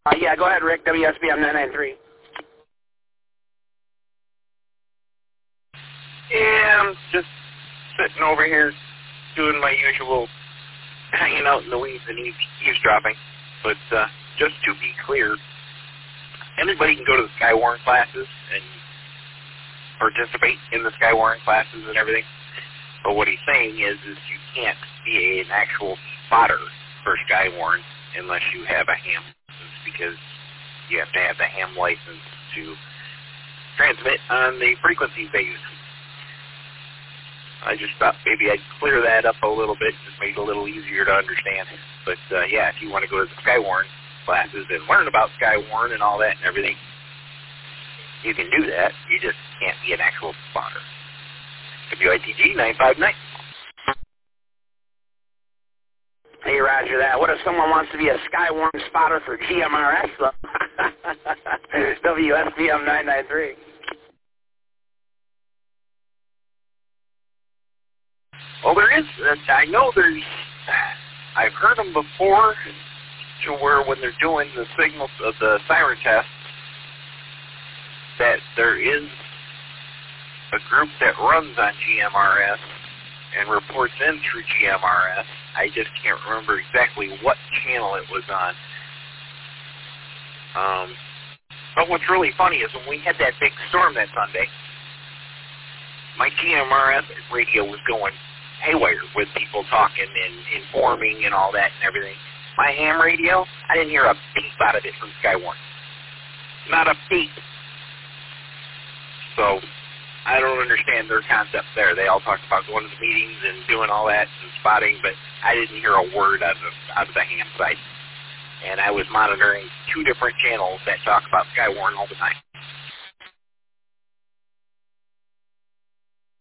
Yeah, go ahead, Rick. WSBM 993. Yeah, I'm just sitting over here doing my usual hanging out in the weeds and eavesdropping. But just to be clear, anybody can go to the Skywarn classes and participate in the Skywarn classes and everything. But what he's saying is you can't be an actual spotter for Skywarn unless you have a ham license, because you have to have the ham license to transmit on the frequencies they use. I just thought maybe I'd clear that up a little bit, just make it a little easier to understand. But yeah, if you want to go to the Skywarn classes and learn about Skywarn and all that and everything, you can do that. You just can't be an actual spotter. WITG 959. Hey, roger that. What if someone wants to be a Skywarn spotter for GMRS, though? WSBM 993. Well, there is. I know there's. I've heard them before, to where when they're doing the signals of the siren tests, that there is a group that runs on GMRS and reports in through GMRS. I just can't remember exactly what channel it was on. But what's really funny is when we had that big storm that Sunday, my GMRS radio was going haywire with people talking and informing and all that and everything. My ham radio, I didn't hear a beep out of it from Skywarn. Not a beep. So I don't understand their concept there. They all talked about going to the meetings and doing all that and spotting, but I didn't hear a word out of the ham site. And I was monitoring 2 different channels that talk about Skywarn all the time.